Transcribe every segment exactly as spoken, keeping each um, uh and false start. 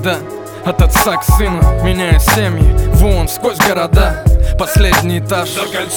когда от отца к сыну меняя семьи, вон сквозь города. Последний этаж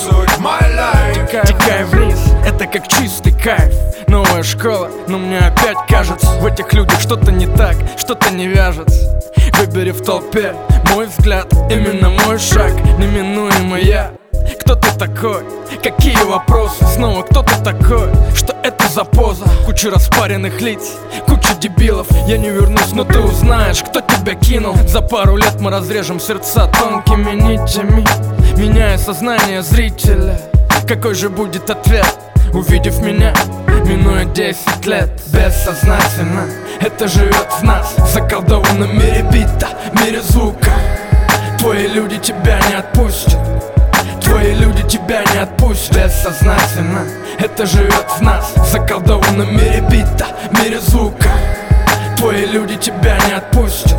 текай вниз, это как чистый кайф. Новая школа, но мне опять кажется, в этих людях что-то не так, что-то не вяжется. Выбери в толпе мой взгляд, именно мой шаг, неминуемо я. Кто ты такой? Какие вопросы? Снова кто ты такой? Что это за поза? Куча распаренных лиц, куча дебилов. Я не вернусь, но ты узнаешь, кто тебя кинул. За пару лет мы разрежем сердца тонкими нитями, меняя сознание зрителя. Какой же будет ответ, увидев меня? Минует десять лет бессознательно. Это живет в нас, в заколдованном мире бита, мире звука. Твои люди тебя не отпустят, твои люди тебя не отпустят. Бессознательно, это живет в нас, в заколдованном мире бита, мире звука. Твои люди тебя не отпустят,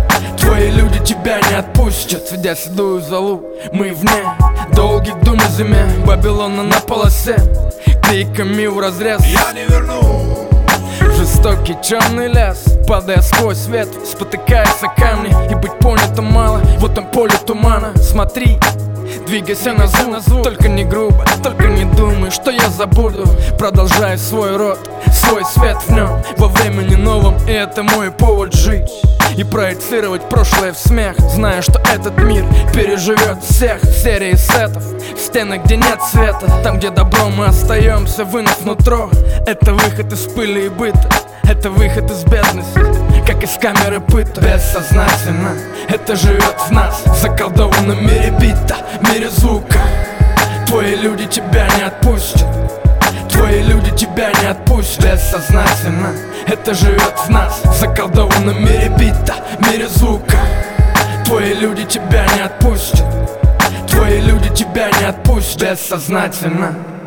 твои люди тебя не отпустят. Сведя седую залу, мы вне долгих дум и зиме Вавилона на полосе, криками в разрез. Я не верну. Жестокий темный лес, падая сквозь свет, спотыкаются камни, и быть понятым мало. Вот там поле тумана, смотри, двигайся на звук, на звук. Только не грубо, только не думай, что я забуду. Продолжай свой род, свой свет в нем, во времени новом, и это мой повод жить и проецировать прошлое в смех, зная, что этот мир переживет всех. Серии сетов, стены, где нет света, там, где добро, мы остаемся, вынув нутро. Это выход из пыли и быта, это выход из бедности, как из камеры пыта. Бессознательно, это живет в нас, в заколдованном мире бита, мире звука. Твои люди тебя не отпустят, твои люди тебя не отпустят. Бессознательно, это живет в нас, в заколдованном мире бита, мире звука. Твои люди тебя не отпустят, твои люди тебя не отпустят. Бессознательно.